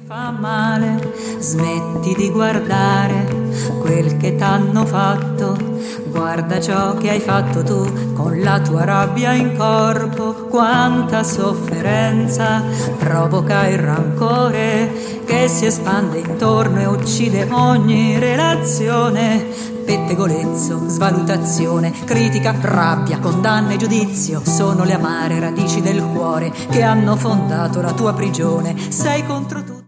Fa male, smetti di guardare quel che t'hanno fatto, guarda ciò che hai fatto tu con la tua rabbia in corpo. Quanta sofferenza provoca il rancore che si espande intorno e uccide ogni relazione. Pettegolezzo, svalutazione, critica, rabbia, condanna e giudizio sono le amare radici del cuore che hanno fondato la tua prigione. Sei contro tutto.